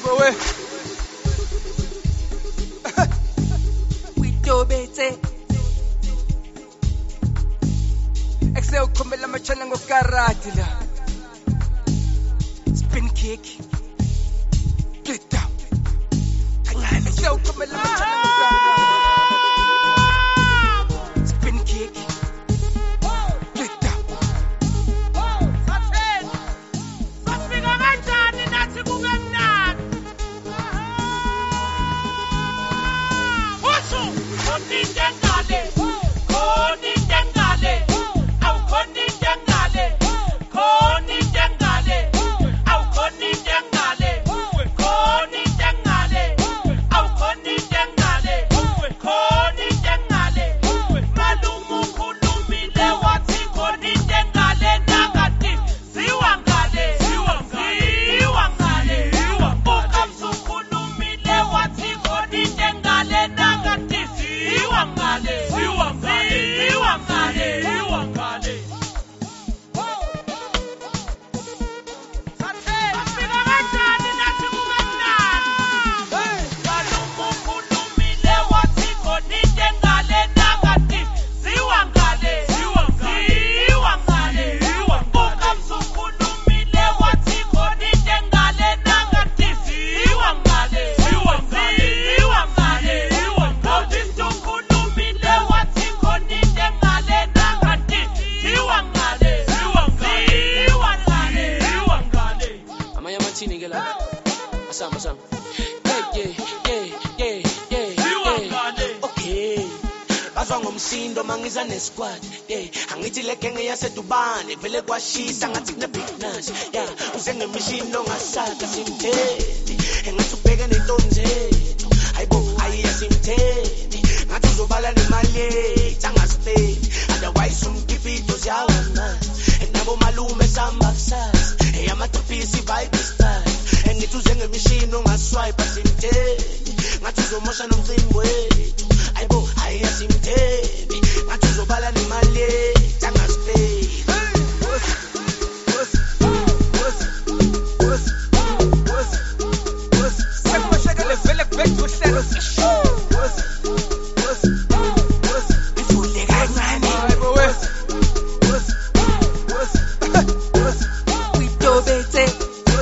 boy. We do better. Excel kumela machana ngokarati la. Spin kick. Get down. Excel kumela machana ngokarati. Spin kick. Get down. Safika kanjani nathi kube mnandi. Usho koninte ngale. Koninte ngale. Awukoninte ngale. Koninte ngale. Awukoninte ngale. Koninte ngale. Awukoninte ngale. Koninte ngale. Malumu khulumile wathi koninte ngale nakati. Ziwa ngale. Ziwa ngale. Ukamsu khulumile wathi koninte ngale nakati. Ziwa ngale. Ziwa ngale. Safika kanjani nathi kube mnandi. Malumu khulumile wathi koninte ngale nakati. Ziwa ngale. Ukamsu khulumile wathi koninte ngale nakati. Ziwa ngale. Nobisi ukhulumile wathi koninte ngale nakati. Ziwa ngale. Amanye amathini ke la. Asamba. Yeah. Okay. Bazwa ngomsindo mangiza nesquad. Yeah. Angithi le genge yasedubane vele kwashisa ngathi kune big nash. Yeah. Uze ngemishini ongasaka simthethi. Engathi ubheke nentonze zethu. Hayibo ayiyasimthethi. Ngathi uzobala nemali yethu angasipeli. Otherwise umkipito ziyawana. Nabo malume samba kusasa. Eyamathipisi vibe style. Engithi uze ngemishini ongaswipe simthethi. Ngathi uzomosha nomcimbi wethu. Hayibo ayiyasimthethi. Ngathi uzobala nemali yethu angasipeli. Sekwashakele vele kubethu uhlelo. Ifule kancane. Hayibo we. We do better.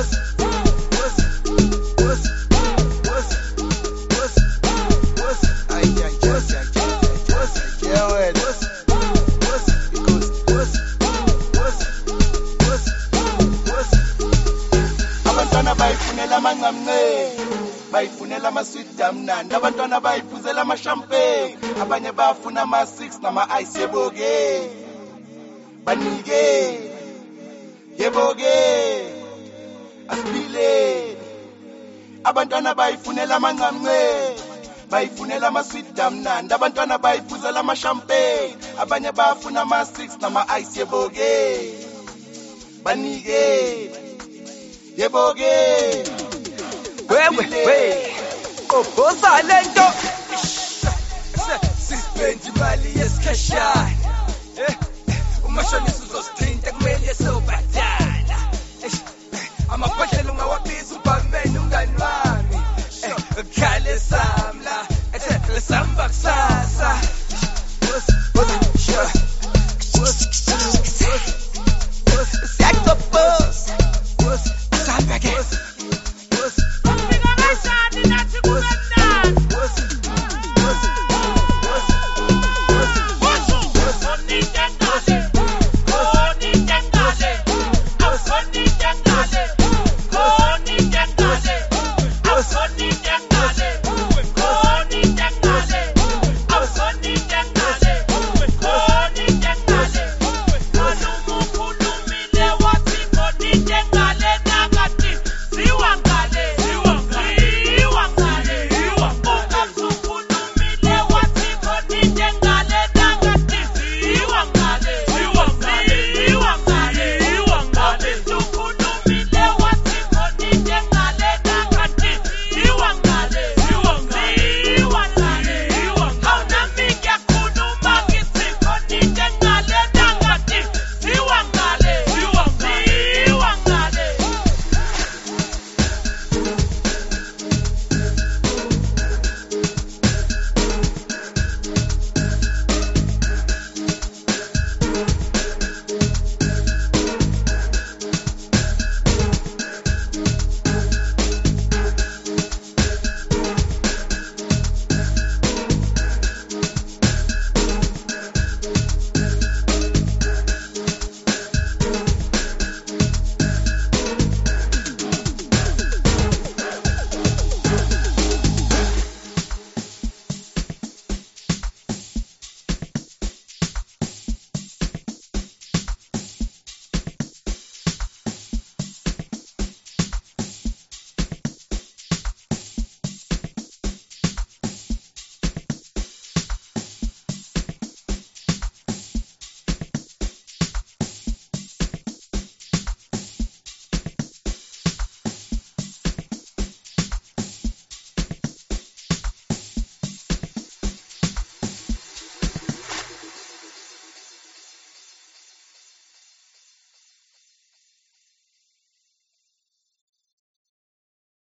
Abantwana bayifunela amanqamnqe, bayifunela ama-sweet amnandi, abantwana bayiphuzela ama-champagne, abanye bafuna ama-6 nama-ice yebo-ke, banike, yebo-ke, asiphileni. Abantwana bayifunela amanqamnqe, bayifunela ama-sweet amnandi, abantwana bayiphuzela ama-champagne, abanye bafuna ama-6 nama-ice yebo-ke, banike, yebo-ke. We. Oboza lento. Sispendi imali yesikhashana. Umashonisa uzosithinta kumele sobhadala. Amabhodlela ungawabiza ubhameni umngani wami. Khale samla, lesamba kusasa.